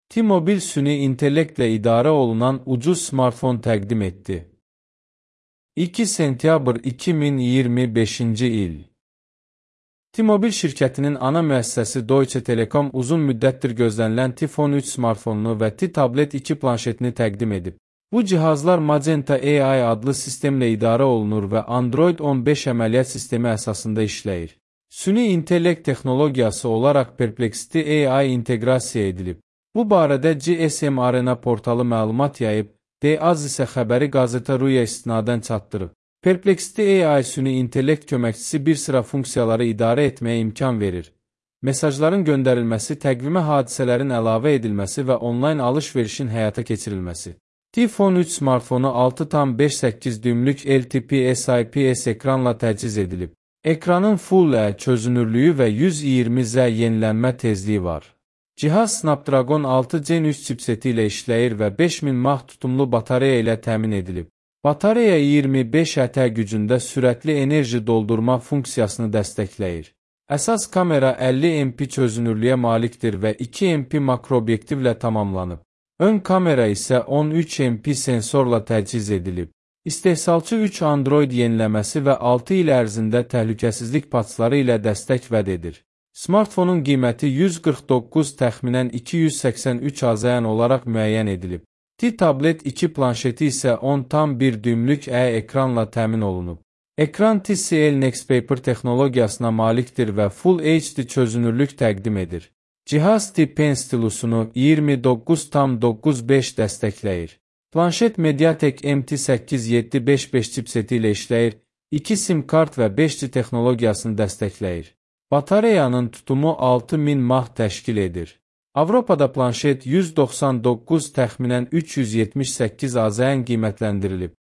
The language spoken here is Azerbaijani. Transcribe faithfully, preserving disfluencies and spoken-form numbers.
T-Mobile süni intellektlə idarə olunan ucuz smartfon təqdim etdi. iki sentyabr iki min iyirmi beşinci il. T-Mobile şirkətinin ana müəssisəsi Deutsche Telekom uzun müddətdir gözlənilən T-Phone üç smartfonunu və T-Tablet iki planşetini təqdim edib. Bu cihazlar Magenta A I adlı sistemlə idarə olunur və Android on beş əməliyyat sistemi əsasında işləyir. Süni intellekt texnologiyası olaraq Perplexity A I inteqrasiya edilib. Bu barədə G S M Arena portalı məlumat yayıb, D-Az isə xəbəri Gazeta Ruya istinadən çatdırıb. Perplexity A I süni intellekt köməkçisi bir sıra funksiyaları idarə etməyə imkan verir. Mesajların göndərilməsi, təqvimə hadisələrin əlavə edilməsi və onlayn alış-verişin həyata keçirilməsi. T-Phone üç smartfonu altı tam beş səkkiz düymlük L T P S I P S ekranla təchiz edilib. Ekranın Full H D çözünürlüyü və yüz iyirmi Z yenilənmə tezliyi var. Cihaz Snapdragon altı Gen üç chipseti ilə işləyir və beş min mAh tutumlu batareya ilə təmin edilib. Batareya iyirmi beş ət gücündə sürətli enerji doldurma funksiyasını dəstəkləyir. Əsas kamera əlli MP çözünürlüyə malikdir və iki MP makroobyektivlə tamamlanıb. Ön kamera isə on üç MP sensorla təchiz edilib. İstehsalçı üç Android yeniləməsi və altı il ərzində təhlükəsizlik patchları ilə dəstək vəd edir. Smartfonun qiyməti yüz qırx doqquz təxminən iki yüz səksən üç AZN olaraq müəyyən edilib. T-Tablet iki planşeti isə on tam bir düymlük E ekranla təmin olunub. Ekran T C L Nextpaper texnologiyasına malikdir və Full H D çözünürlük təqdim edir. Cihaz T Pen stilusunu iyirmi doqquz tam doqquz beş dəstəkləyir. Planşet Mediatek M T səkkiz yeddi beş beş chipseti ilə işləyir, iki sim kart və beş G texnologiyasını dəstəkləyir. Batareyanın tutumu altı min mAh təşkil edir. Avropada planşet yüz doxsan doqquz təxminən üç yüz yetmiş səkkiz AZN qiymətləndirilib.